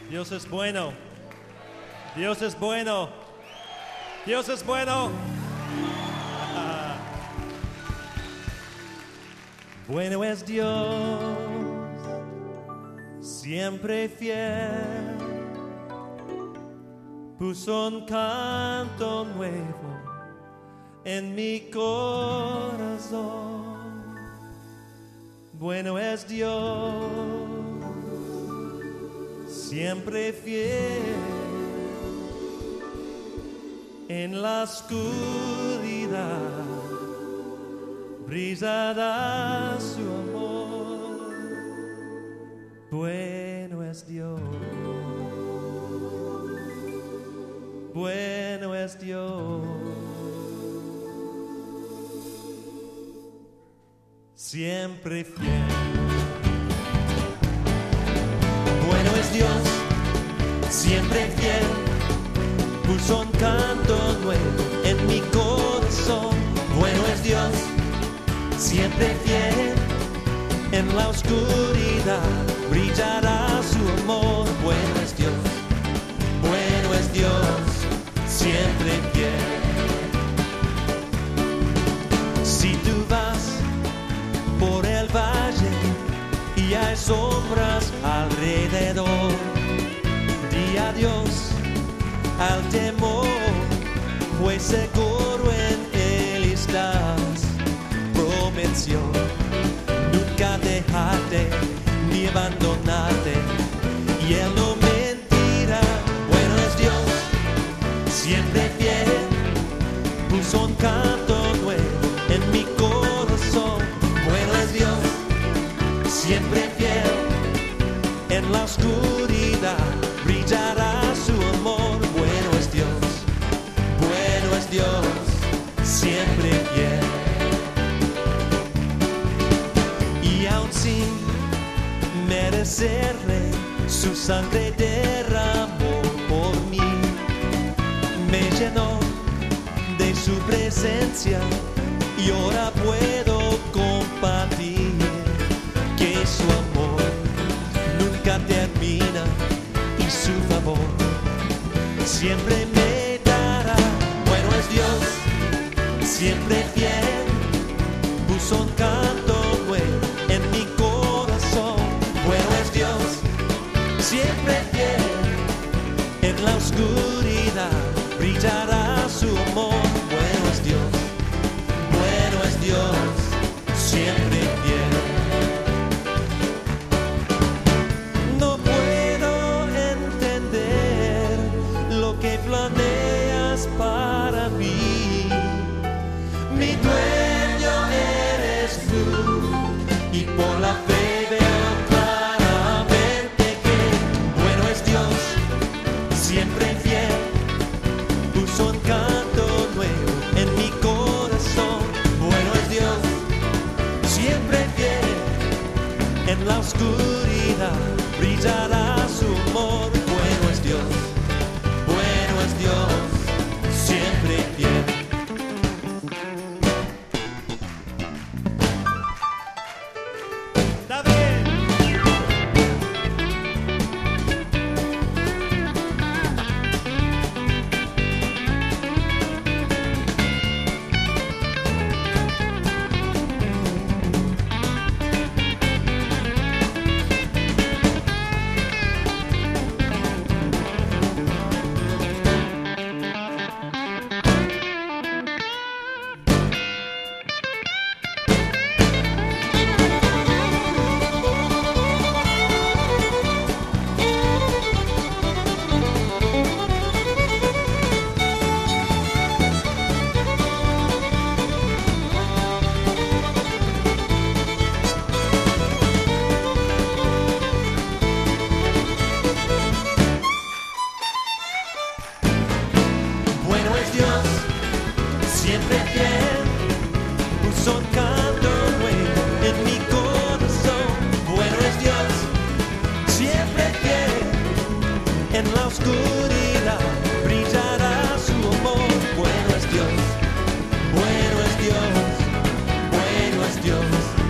Dios es bueno. Dios es bueno. Dios es bueno. Bueno es Dios, siempre fiel. Puso un canto nuevo en mi corazón. Bueno es Dios, siempre fiel. En la oscuridad brillará su amor. Bueno es Dios, bueno es Dios, siempre fiel. Bueno es Dios, siempre fiel. Puso un canto nuevo en mi corazón. Bueno es Dios, siempre fiel. En la oscuridad brillará su amor. Bueno es Dios, siempre fiel. Si tú vas por el valle y hay sombras alrededor, di adiós al temor, pues seguro en Él estás. Prometió nunca dejarte ni abandonarte, y Él no mentirá. Bueno es Dios, siempre fiel. Puso un canto nuevo en mi corazón. Bueno es Dios, siempre fiel. En la oscuridad brillará su amor. Bueno es Dios, siempre fiel. Y aun sin merecerle, su sangre derramó por mí. Me llenó de su presencia y ahora puedo compartir que su amor nunca termina y su favor siempre me dará. Bueno es Dios, siempre fiel. Puso un canto nuevo en mi corazón. Bueno es Dios, siempre fiel. En la oscuridad brillará su amor. Bueno es Dios, siempre fiel. No puedo entender lo que planeas para mí. Mi dueño eres tú, y por la fe veo claramente que bueno es Dios, siempre fiel. Puso un canto nuevo en mi corazón. Bueno es Dios, siempre fiel. En la oscuridad brillará su amor. Bueno es Dios, siempre fiel. Está bien. Bueno es Dios, siempre fiel. Puso un canto nuevo en mi corazón. Bueno es Dios, siempre fiel. En la oscuridad brillará su amor. Bueno es Dios,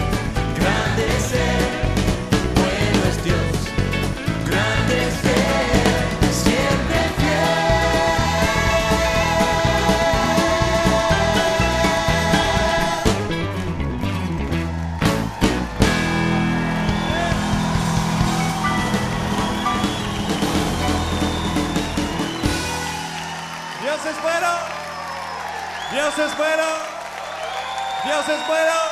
grande es Él. Bueno es Dios, grande es Él. Dios es bueno. Dios es bueno.